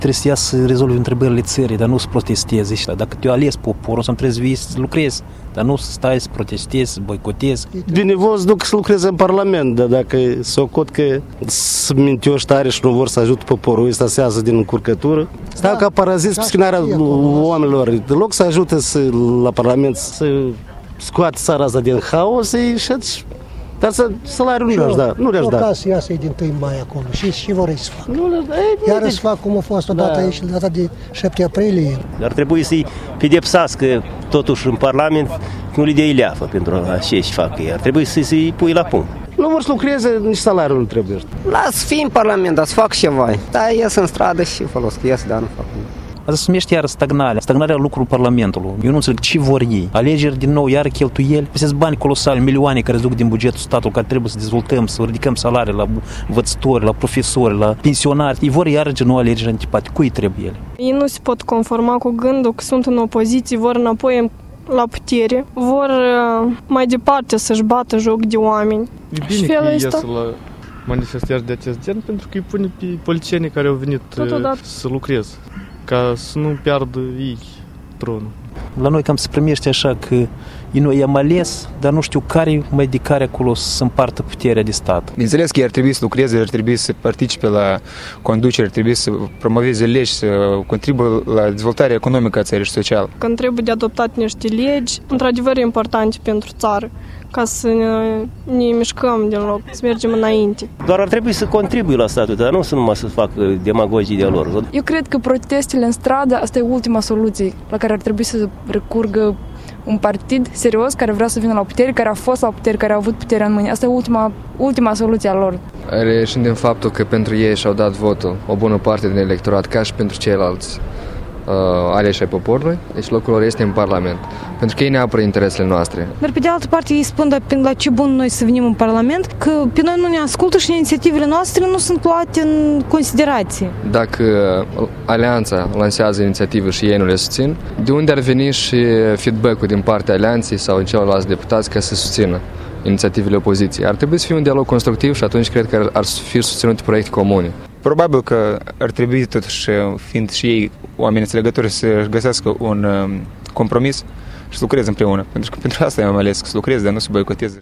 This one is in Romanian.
Trebuie să ia să rezolvi întrebările țării, dar nu să protesteze. Dacă te-o ales poporul, să trebuie să vii să lucrezi, dar nu să stai să protestezi, să boicotezi. Binevoți duc să lucreze în Parlament, dar dacă socot că sunt mintioși tare și nu vor să ajute poporul ăsta să iasă din încurcătură, stau ca paraziți pe schinarea oamenilor. În loc să ajute la Parlament să scoate țara asta din haos, dar salariul nu le-aș da. Nu le-aș da. Ca să iasă din 1 mai acolo și vor să fac. Iar să fac cum a fost odată aici, data de 7 aprilie. Ar trebui să-i pedepsească totuși în Parlament, nu le dea ileafă pentru ce-și fac ei. Ar trebui să-i pui la punct. Nu vor să lucreze, nici salariul nu trebuie. Las fi în Parlament, dar să fac ceva. Da, ies în stradă și folosesc, ies, dar nu fac nimic. Asta se numește iară stagnarea lucrului Parlamentului. Eu nu înțeleg ce vor ei. Alegeri din nou, iară cheltuieli. Sunt bani colosali, milioane care se duc din bugetul statului, care trebuie să dezvoltăm, să ridicăm salarii la învățători, la profesori, la pensionari. Ei vor iară din nou alegeri antipate. Cui trebuie ele? Ei nu se pot conforma cu gândul că sunt în opoziție, vor înapoi la putere, vor mai departe să-și bată joc de oameni. E bine că ei ies la manifestări de acest gen, pentru că îi pune pe politicienii care au venit să lucreze, ca să nu piardă ei tronul. La noi cam se primește așa că noi i-am ales, dar nu știu care mai de care acolo să împartă puterea de stat. Bineînțeles că ei ar trebui să lucreze, ar trebui să participe la conducere, ar trebui să promoveze legi, să contribuie la dezvoltarea economică a țării și socială. Când trebuie de adoptat niște legi, într-adevăr importante pentru țară, ca să ne mișcăm din loc, să mergem înainte. Doar ar trebui să contribuie la statul, dar nu să numai să facă demagogii de lor. Eu cred că protestele în stradă, asta e ultima soluție la care ar trebui să recurgă un partid serios care vrea să vină la putere, care a fost la putere, care a avut puterea în mâini. Asta e ultima soluție a lor. Reieșind din faptul că pentru ei și-au dat votul o bună parte din electorat, ca și pentru ceilalți aleși ai poporului, deci locul lor este în Parlament, pentru că ei ne apără interesele noastre. Dar pe de altă parte ei spun la ce bun noi să venim în Parlament, că pe noi nu ne ascultă și inițiativele noastre nu sunt luate în considerație. Dacă alianța lansează inițiativă și ei nu le susțin, de unde ar veni și feedback-ul din partea alianței sau celorlalți deputați ca să susțină inițiativele opoziției? Ar trebui să fie un dialog constructiv și atunci cred că ar fi susținute proiecte comune. Probabil că ar trebui totuși, fiind și ei oameni înțelegători, să găsească un compromis și să lucreze împreună. Pentru că pentru asta i-am ales, să lucreze, dar nu să boicoteze.